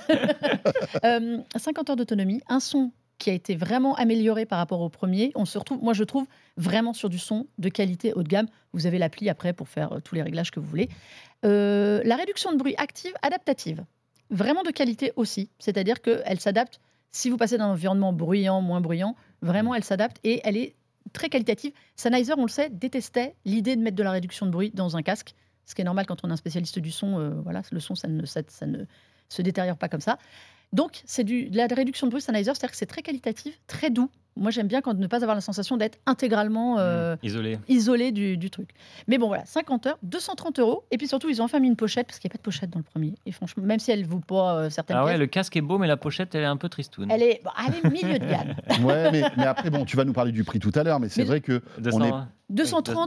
50 heures d'autonomie, un son qui a été vraiment amélioré par rapport au premier. On se retrouve, moi je trouve, vraiment sur du son de qualité haut de gamme. Vous avez l'appli après pour faire tous les réglages que vous voulez. La réduction de bruit active, adaptative. Vraiment de qualité aussi. C'est-à-dire qu'elle s'adapte. Si vous passez d'un environnement bruyant, moins bruyant, vraiment elle s'adapte et elle est très qualitative. Sennheiser, on le sait, détestait l'idée de mettre de la réduction de bruit dans un casque. Ce qui est normal quand on est un spécialiste du son. Voilà, le son, ça ne se détériore pas comme ça. Donc, c'est de la réduction de bruit Sennheiser, c'est-à-dire que c'est très qualitatif, très doux, Moi, j'aime bien ne pas avoir la sensation d'être intégralement isolé du truc. Mais bon, voilà, 50 heures, 230 €. Et puis surtout, ils ont enfin mis une pochette, parce qu'il n'y a pas de pochette dans le premier. Et franchement, même si elle ne vaut pas certaines pièces. Le casque est beau, mais la pochette, elle est un peu tristoune. Elle est milieu de gamme. Ouais, mais après, bon, tu vas nous parler du prix tout à l'heure, mais c'est vrai que... 230,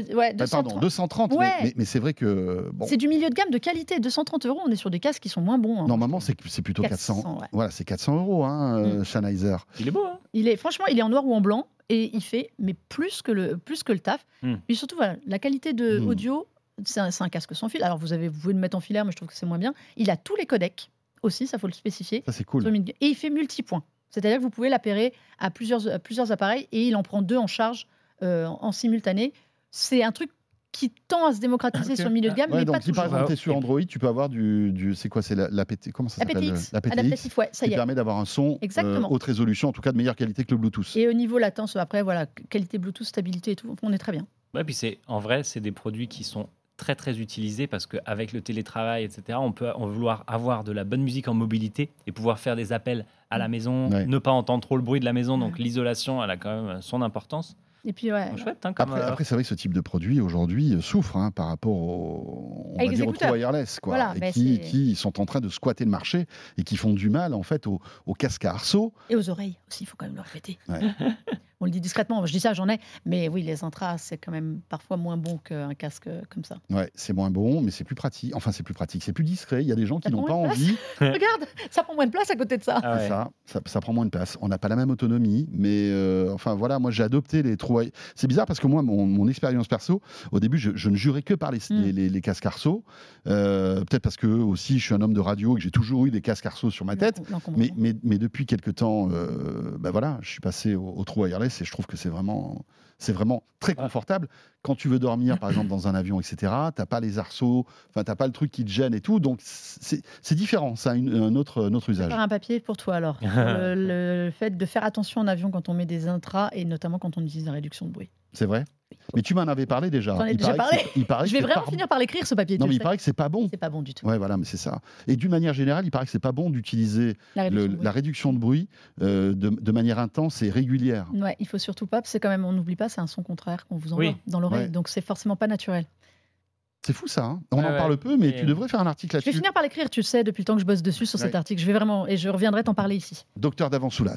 230, ouais. mais c'est vrai que... Bon. C'est du milieu de gamme de qualité. 230 €, on est sur des casques qui sont moins bons. Hein. Normalement, c'est plutôt 400. Ouais. Voilà, c'est 400 €, Sennheiser. Il est beau, hein. Franchement, il est en noir ou en blanc, et il fait plus que le taf. Et surtout, voilà, la qualité de audio, c'est un casque sans fil. Alors, vous pouvez le mettre en filaire, mais je trouve que c'est moins bien. Il a tous les codecs aussi, ça faut le spécifier. Ça, c'est cool. Et il fait multipoint. C'est-à-dire que vous pouvez l'appairer à plusieurs appareils, et il en prend 2 en charge en simultané. C'est un truc qui tend à se démocratiser sur le milieu de gamme, mais donc pas si par exemple tu es sur Android, tu peux avoir c'est quoi, c'est l'APTX, comment ça s'appelle, l'APTX, ouais, ça y est. Qui permet d'avoir un son haute résolution, en tout cas de meilleure qualité que le Bluetooth. Et au niveau latence, après, voilà, qualité Bluetooth, stabilité et tout, on est très bien. Ouais, puis en vrai, c'est des produits qui sont très très utilisés parce qu'avec le télétravail, etc., on peut vouloir avoir de la bonne musique en mobilité et pouvoir faire des appels à la maison, ne pas entendre trop le bruit de la maison, donc l'isolation, elle a quand même son importance. Et puis chouette, hein, après c'est vrai que ce type de produit aujourd'hui souffre par rapport au true wireless, quoi, voilà, et qui sont en train de squatter le marché et qui font du mal en fait aux casques à arceaux et aux oreilles aussi, il faut quand même le répéter. On le dit discrètement, je dis ça, j'en ai, mais oui, les intras, c'est quand même parfois moins bon qu'un casque comme ça. Ouais, c'est moins bon, mais c'est plus pratique. Enfin, c'est plus pratique, c'est plus discret. Il y a des gens qui n'ont pas envie. Regarde, ça prend moins de place à côté de ça. Ah ouais. Ça prend moins de place. On n'a pas la même autonomie, mais enfin voilà, moi j'ai adopté les true. C'est bizarre parce que moi, mon expérience perso, au début, je ne jurais que par les casques arceaux. Peut-être parce que aussi, je suis un homme de radio et que j'ai toujours eu des casques arceaux sur ma tête. Mais depuis quelques temps, voilà, je suis passé au true wireless. Et je trouve que c'est vraiment très confortable. Quand tu veux dormir, par exemple, dans un avion, etc., tu n'as pas les arceaux, tu n'as pas le truc qui te gêne et tout. Donc, c'est différent, ça a un autre usage. Faire un papier pour toi, alors. Le fait de faire attention en avion quand on met des intras et notamment quand on utilise la réduction de bruit. C'est vrai ? Mais tu m'en avais parlé déjà. J'en ai déjà parlé. Je vais vraiment finir par l'écrire, ce papier. Non, mais il paraît que c'est pas bon. C'est pas bon du tout. Ouais, voilà, mais c'est ça. Et d'une manière générale, il paraît que c'est pas bon d'utiliser la réduction de bruit de manière intense et régulière. Ouais, il faut surtout pas, parce que quand même, on n'oublie pas, c'est un son contraire qu'on vous envoie dans l'oreille, donc c'est forcément pas naturel. C'est fou ça, hein. On en parle peu, mais tu devrais faire un article là-dessus. Je vais finir par l'écrire, tu le sais, depuis le temps que je bosse dessus sur cet article. Et je reviendrai t'en parler ici. Docteur Davansoulas.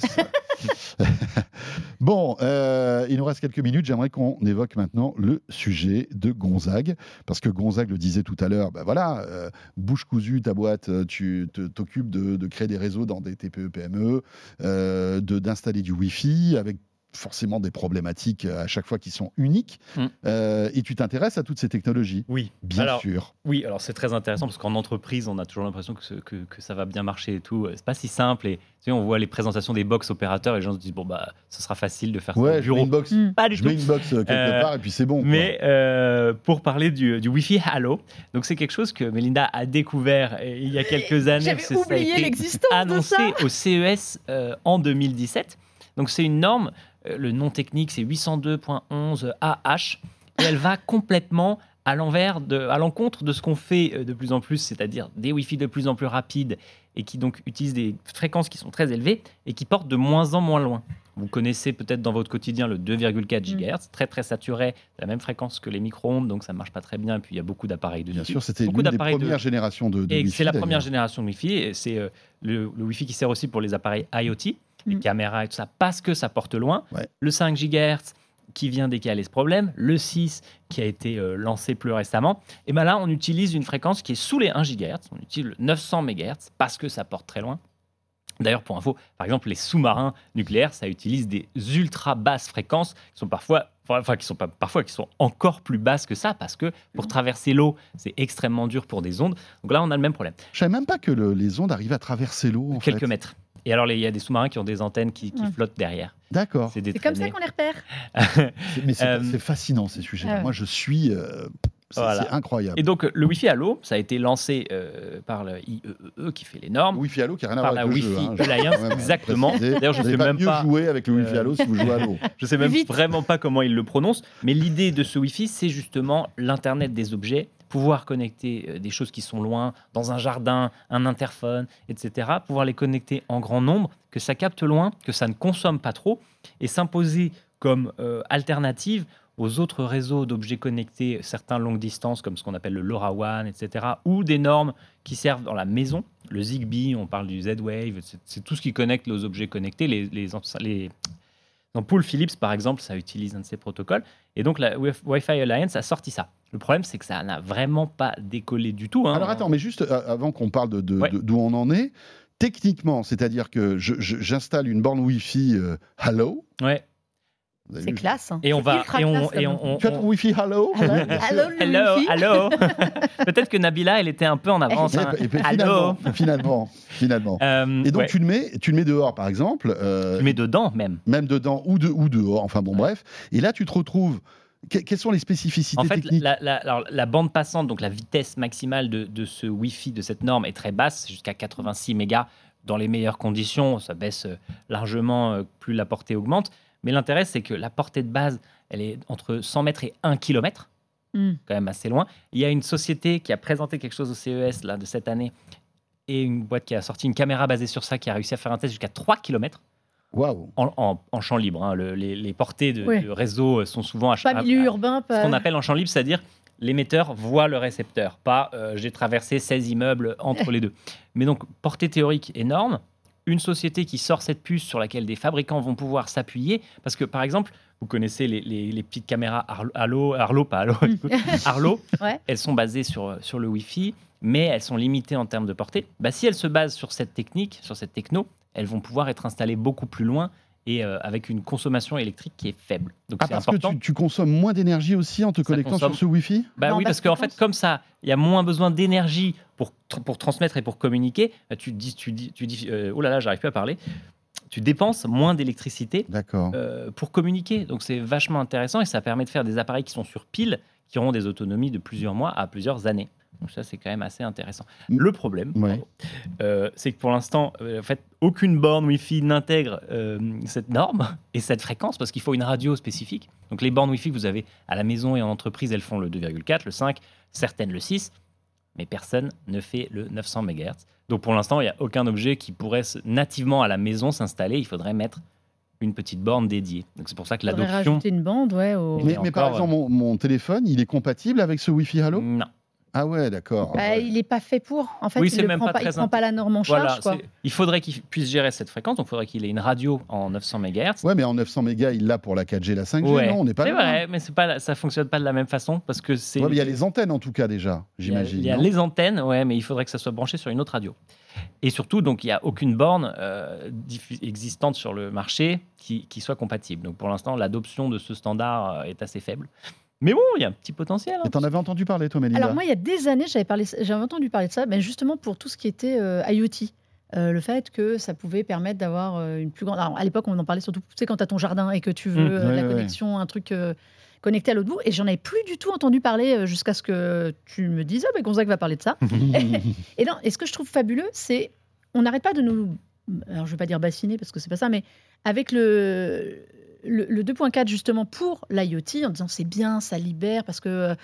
Bon, il nous reste quelques minutes. J'aimerais qu'on évoque maintenant le sujet de Gonzague. Parce que Gonzague le disait tout à l'heure, bouche cousue, ta boîte, tu t'occupes de créer des réseaux dans des TPE, PME, d'installer du Wi-Fi avec forcément des problématiques à chaque fois qui sont uniques. Et tu t'intéresses à toutes ces technologies. Oui. Bien sûr. Oui, alors c'est très intéressant parce qu'en entreprise, on a toujours l'impression que ça va bien marcher et tout. C'est pas si simple. Et tu sais, on voit les présentations des box opérateurs et les gens se disent ce sera facile de faire ça au bureau. Je mets une box quelque part et puis c'est bon. Mais pour parler du Wi-Fi Halo, donc c'est quelque chose que Mélinda a découvert il y a quelques années. J'avais oublié l'existence annoncé de ça. au CES en 2017. Donc c'est une norme. Le nom technique, c'est 802.11 AH. Et elle va complètement à l'encontre de ce qu'on fait de plus en plus, c'est-à-dire des Wi-Fi de plus en plus rapides et qui donc utilisent des fréquences qui sont très élevées et qui portent de moins en moins loin. Vous connaissez peut-être dans votre quotidien le 2,4 GHz, très très saturé, la même fréquence que les micro-ondes, donc ça ne marche pas très bien. Et puis il y a beaucoup d'appareils dessus. Bien sûr, c'était l'une des premières générations de Wi-Fi. C'est la première génération de Wi-Fi. Et c'est le Wi-Fi qui sert aussi pour les appareils IoT, les caméras et tout ça, parce que ça porte loin. Ouais. Le 5 GHz qui vient décaler ce problème, le 6 qui a été lancé plus récemment. Et bien là, on utilise une fréquence qui est sous les 1 GHz, on utilise le 900 MHz parce que ça porte très loin. D'ailleurs, pour info, par exemple, les sous-marins nucléaires, ça utilise des ultra basses fréquences qui sont qui sont encore plus basses que ça parce que pour traverser l'eau, c'est extrêmement dur pour des ondes. Donc là, on a le même problème. Je ne savais même pas que les ondes arrivaient à traverser l'eau. Quelques mètres. Et alors, il y a des sous-marins qui ont des antennes qui flottent derrière. D'accord. C'est comme ça qu'on les repère. C'est fascinant, ces sujets-là. Moi, je suis... C'est incroyable. Et donc, le Wi-Fi Halo, ça a été lancé par le IEEE qui fait les normes. Wi-Fi Halo qui n'a rien à voir avec le jeu. Par la Wi-Fi Alliance, exactement. D'ailleurs, je ne sais même pas jouer avec le Wi-Fi Halo si vous jouez à Halo. Je ne sais même vraiment pas comment ils le prononcent. Mais l'idée de ce Wi-Fi, c'est justement l'Internet des objets pouvoir connecter des choses qui sont loin, dans un jardin, un interphone, etc., pouvoir les connecter en grand nombre, que ça capte loin, que ça ne consomme pas trop, et s'imposer comme alternative aux autres réseaux d'objets connectés, certains longue distance, comme ce qu'on appelle le LoRaWAN, etc., ou des normes qui servent dans la maison. Le Zigbee, on parle du Z-Wave, c'est tout ce qui connecte les objets connectés. Les ampoules Philips, par exemple, ça utilise un de ces protocoles. Et donc, la Wi-Fi Alliance a sorti ça. Le problème, c'est que ça n'a vraiment pas décollé du tout. Alors attends, mais juste avant qu'on parle d'où on en est, techniquement, c'est-à-dire que j'installe une borne Wi-Fi Halo. Ouais. C'est classe. Hein. Et on va. Tu as ton Wi-Fi Halo. Hello. Peut-être que Nabila, elle était un peu en avance. Finalement. Et donc, tu le mets dehors, par exemple. Tu mets dedans, même. Même dedans ou dehors. Enfin, bon, bref. Et là, tu te retrouves. Quelles sont les spécificités techniques ? La bande passante, donc la vitesse maximale de ce Wi-Fi, de cette norme, est très basse, jusqu'à 86 mégas. Dans les meilleures conditions, ça baisse largement, plus la portée augmente. Mais l'intérêt, c'est que la portée de base, elle est entre 100 mètres et 1 km, quand même assez loin. Il y a une société qui a présenté quelque chose au CES là, de cette année, et une boîte qui a sorti une caméra basée sur ça, qui a réussi à faire un test jusqu'à 3 km. Waouh. En champ libre. Hein. Les portées de réseau sont souvent pas milieu urbain. Ce qu'on appelle en champ libre, c'est-à-dire l'émetteur voit le récepteur. Pas j'ai traversé 16 immeubles entre les deux. Mais donc, portée théorique énorme. Une société qui sort cette puce sur laquelle des fabricants vont pouvoir s'appuyer. Parce que, par exemple, vous connaissez les petites caméras Arlo, Ouais. Elles sont basées sur le Wi-Fi, mais elles sont limitées en termes de portée. Si elles se basent sur cette technique, sur cette techno, elles vont pouvoir être installées beaucoup plus loin et avec une consommation électrique qui est faible. Donc c'est parce important. Que tu consommes moins d'énergie aussi en te connectant sur ce Wi-Fi ? Oui, parce qu'en fait, comme ça, il y a moins besoin d'énergie pour transmettre et pour communiquer. Tu dis, oh là là, j'arrive plus à parler. Tu dépenses moins d'électricité pour communiquer. Donc c'est vachement intéressant et ça permet de faire des appareils qui sont sur pile, qui auront des autonomies de plusieurs mois à plusieurs années. Donc ça, c'est quand même assez intéressant. Le problème, c'est que pour l'instant, en fait, aucune borne Wi-Fi n'intègre cette norme et cette fréquence parce qu'il faut une radio spécifique. Donc les bornes Wi-Fi que vous avez à la maison et en entreprise, elles font le 2,4, le 5, certaines le 6, mais personne ne fait le 900 MHz. Donc pour l'instant, il n'y a aucun objet qui pourrait nativement à la maison s'installer. Il faudrait mettre une petite borne dédiée. Donc c'est pour ça que l'adoption... Il faudrait rajouter une bande, Mais par exemple, mon téléphone, il est compatible avec ce Wi-Fi Halo ? Non. Ah ouais, d'accord. Il n'est pas fait pour. En fait, oui, il ne prend pas la norme en charge. Quoi. Il faudrait qu'il puisse gérer cette fréquence. Donc, il faudrait qu'il ait une radio en 900 MHz. Ouais, mais en 900 MHz, il l'a pour la 4G, la 5G, non, on n'est pas là. C'est vrai, mais ça ne fonctionne pas de la même façon. Parce que c'est... Ouais, mais il y a les antennes, en tout cas, déjà, j'imagine. Il y a les antennes, mais il faudrait que ça soit branché sur une autre radio. Et surtout, donc, il n'y a aucune borne existante sur le marché qui soit compatible. Donc, pour l'instant, l'adoption de ce standard est assez faible. Mais bon, il y a un petit potentiel. Et t'en avais entendu parler, toi, Mélida ? Alors moi, il y a des années, j'avais entendu parler de ça, mais justement pour tout ce qui était IoT. Le fait que ça pouvait permettre d'avoir une plus grande... Alors, à l'époque, on en parlait surtout, tu sais, quand tu as ton jardin et que tu veux la connexion, un truc connecté à l'autre bout. Et j'en avais plus du tout entendu parler jusqu'à ce que tu me dises « Gonzague va parler de ça ». Et ce que je trouve fabuleux, c'est on n'arrête pas de nous... Alors, je ne vais pas dire bassiner parce que c'est pas ça, mais avec le 2.4 justement pour l'IoT en disant c'est bien, ça libère parce que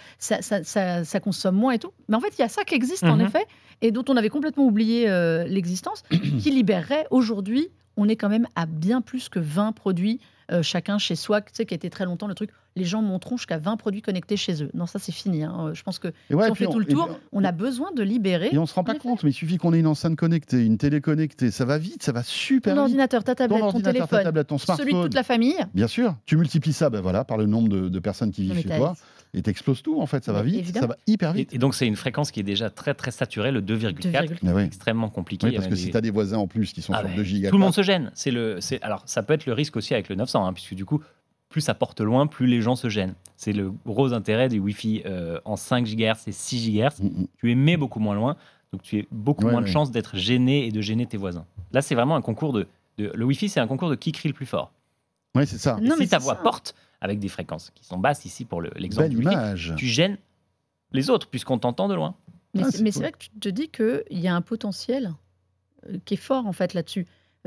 ça consomme moins et tout. Mais en fait, il y a ça qui existe en effet et dont on avait complètement oublié l'existence, qui libérerait aujourd'hui. On est quand même à bien plus que 20 produits chacun chez soi, tu sais, qui a été très longtemps le truc. Les gens monteront jusqu'à 20 produits connectés chez eux. Non, ça c'est fini. Hein. Je pense que si on fait tout le tour, on a besoin de libérer. Et on ne se rend pas compte, mais il suffit qu'on ait une enceinte connectée, une télé connectée. Ça va vite, ça va super vite. Ton ordinateur, ta tablette, ton téléphone, ton smartphone. Celui de toute la famille. Bien sûr. Tu multiplies ça par le nombre de personnes qui vivent chez toi. Et t'exploses tout, en fait. Ça va vite, évidemment. Ça va hyper vite. Et donc, c'est une fréquence qui est déjà très, très saturée, le 2,4. Extrêmement compliqué. Oui, parce que si tu as des voisins en plus qui sont sur 2 gigas. Tout le monde se gêne. Alors, ça peut être le risque aussi avec le 900, puisque du coup, plus ça porte loin, plus les gens se gênent. C'est le gros intérêt des Wi-Fi en 5 GHz et 6 GHz. Tu émets beaucoup moins loin, donc tu as beaucoup moins de chances d'être gêné et de gêner tes voisins. Là, c'est vraiment un concours le Wi-Fi, c'est un concours de qui crie le plus fort. Oui, c'est ça. Et si ta voix porte avec des fréquences qui sont basses ici pour l'exemple du Wi-Fi, tu gênes les autres puisqu'on t'entend de loin. Mais c'est vrai que tu te dis qu'il y a un potentiel qui est fort en fait là-dessus.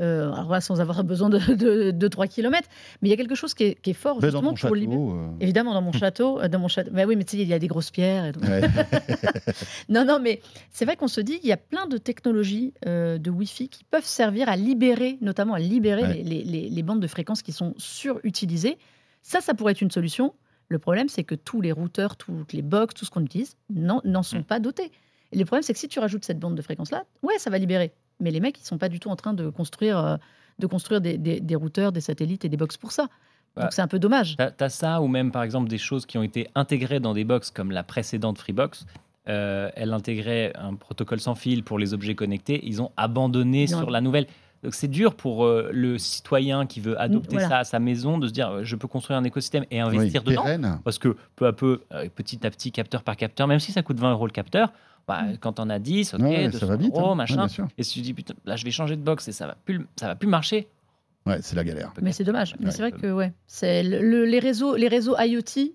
Alors voilà, sans avoir besoin de 3 km. Mais il y a quelque chose qui est fort, Mais justement, dans ton château, évidemment, dans mon château. Bah oui, mais tu sais, il y a des grosses pierres. Ouais. Non, mais c'est vrai qu'on se dit qu'il y a plein de technologies de Wi-Fi qui peuvent servir à libérer, notamment à libérer Ouais. les bandes de fréquences qui sont surutilisées. Ça pourrait être une solution. Le problème, c'est que tous les routeurs, toutes les box, tout ce qu'on utilise, n'en sont pas dotés. Et le problème, c'est que si tu rajoutes cette bande de fréquences-là, ouais, ça va libérer. Mais les mecs, ils ne sont pas du tout en train de construire des routeurs, des satellites et des box pour ça. Donc c'est un peu dommage. T'as ça, ou même par exemple des choses qui ont été intégrées dans des box comme la précédente Freebox. Elle intégrait un protocole sans fil pour les objets connectés. Ils ont abandonné sur la nouvelle. Donc c'est dur pour le citoyen qui veut adopter ça à sa maison de se dire je peux construire un écosystème et investir dedans. Pérenne. Parce que peu à peu, petit à petit, capteur par capteur, même si ça coûte 20 € le capteur, quand on a 10, ok, Ouais, 200 ça va vite, €, hein. machin. Ouais, bien sûr. Et si tu dis putain, là je vais changer de box et ça va plus marcher. Ouais, c'est la galère. Mais c'est dommage. Mais Ouais. c'est vrai que c'est les réseaux IoT.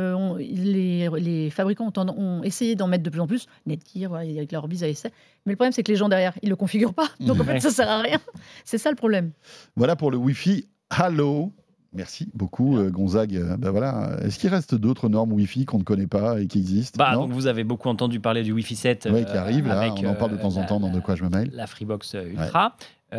Les fabricants ont essayé d'en mettre de plus en plus. Netgear, avec leur Orbis ASA. Mais le problème, c'est que les gens derrière, ils le configurent pas. Donc en fait, ça sert à rien. C'est ça le problème. Voilà pour le Wi-Fi Halo. Merci beaucoup, Gonzague. Voilà. Est-ce qu'il reste d'autres normes Wi-Fi qu'on ne connaît pas et qui existent? Non, Donc vous avez beaucoup entendu parler du Wi-Fi 7 qui arrive, là, avec, on en parle de temps en temps dans De quoi je me mêle. la Freebox Ultra,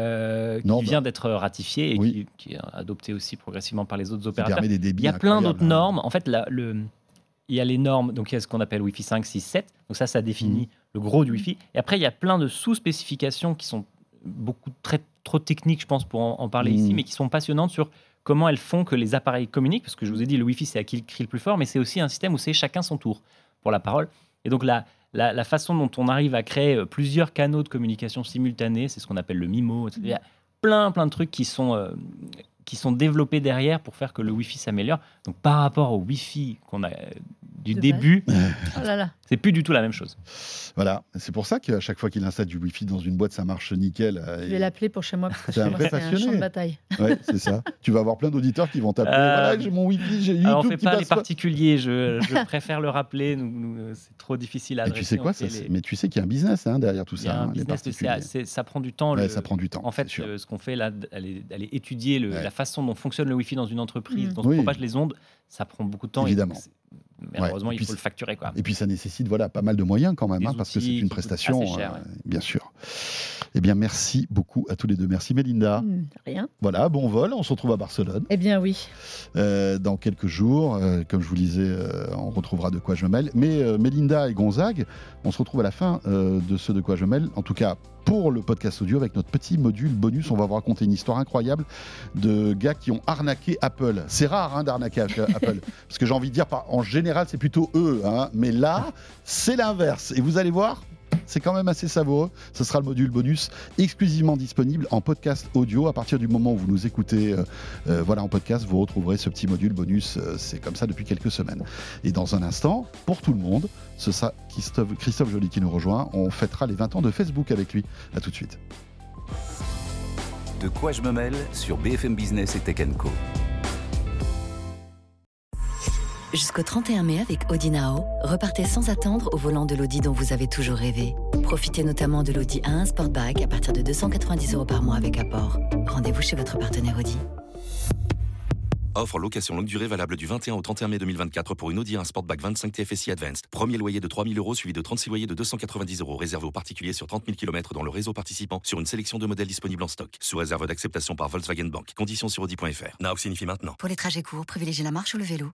qui vient d'être ratifiée et qui est adoptée aussi progressivement par les autres Qui opérateurs. permet des débits Il y a plein d'autres incroyables. normes. En fait, il y a les normes, donc il y a ce qu'on appelle Wi-Fi 5, 6, 7. Donc ça définit le gros du Wi-Fi. Et après, il y a plein de sous-spécifications qui sont trop techniques, je pense, pour en parler ici, mais qui sont passionnantes sur comment elles font que les appareils communiquent. Parce que je vous ai dit, le Wi-Fi, c'est à qui crie le plus fort, mais c'est aussi un système où c'est chacun son tour pour la parole. Et donc la façon dont on arrive à créer plusieurs canaux de communication simultanés, c'est ce qu'on appelle le MIMO. Il y a plein de trucs qui sont développés derrière pour faire que le Wi-Fi s'améliore. Donc par rapport au Wi-Fi qu'on a du début, Oh là là. c'est plus du tout la même chose. Voilà. C'est pour ça qu'à chaque fois qu'il installe du Wi-Fi dans une boîte, ça marche nickel. Je vais l'appeler pour chez moi. Parce que C'est un chez moi, vrai c'est un passionné. champ de bataille. Ouais, c'est ça. Tu vas avoir plein d'auditeurs qui vont t'appeler. Voilà, j'ai mon Wi-Fi, j'ai YouTube Alors on fait qui pas les passe. particuliers, je préfère le rappeler, c'est trop difficile à Et adresser. tu sais quoi, mais tu sais qu'il y a un business derrière tout Il y a ça. un Les business, particuliers. ça prend du temps. Ouais, ça prend du temps. En fait, c'est sûr. ce qu'on fait là, aller étudier la façon dont fonctionne le Wi-Fi dans une entreprise, dont Oui. se propagent les ondes, ça prend beaucoup de temps. Évidemment. Malheureusement, Ouais. Et il puis faut le facturer, quoi. Et puis ça nécessite pas mal de moyens quand même, Des parce que outils c'est qui une coûtent prestation, assez cher, bien sûr. Eh bien, merci beaucoup à tous les deux. Merci Mélinda. Rien. Voilà, bon vol. On se retrouve à Barcelone Eh bien oui. dans quelques jours. Comme je vous le disais, on retrouvera De quoi je me mêle. Mais Mélinda et Gonzague, on se retrouve à la fin de ce De quoi je me mêle. En tout cas, pour le podcast audio, avec notre petit module bonus, on va vous raconter une histoire incroyable de gars qui ont arnaqué Apple. C'est rare d'arnaquer Apple, parce que j'ai envie de dire, en général, c'est plutôt eux. Mais là, c'est l'inverse. Et vous allez voir, c'est quand même assez savoureux. Ce sera le module bonus exclusivement disponible en podcast audio. À partir du moment où vous nous écoutez en podcast, vous retrouverez ce petit module bonus. C'est comme ça depuis quelques semaines. Et dans un instant, pour tout le monde, ce sera Christophe Joly qui nous rejoint. On fêtera les 20 ans de Facebook avec lui. À tout de suite. De quoi je me mêle sur BFM Business et Tech Co. Jusqu'au 31 mai avec Audinao, repartez sans attendre au volant de l'Audi dont vous avez toujours rêvé. Profitez notamment de l'Audi A1 Sportback à partir de 290 € par mois avec apport. Rendez-vous chez votre partenaire Audi. Offre location longue durée valable du 21 au 31 mai 2024 pour une Audi A1 Sportback 25 TFSI Advanced. Premier loyer de 3 000 € suivi de 36 loyers de 290 € réservé aux particuliers sur 30 000 km dans le réseau participant sur une sélection de modèles disponibles en stock. Sous réserve d'acceptation par Volkswagen Bank. Conditions sur Audi.fr. NAO signifie maintenant. Pour les trajets courts, privilégiez la marche ou le vélo.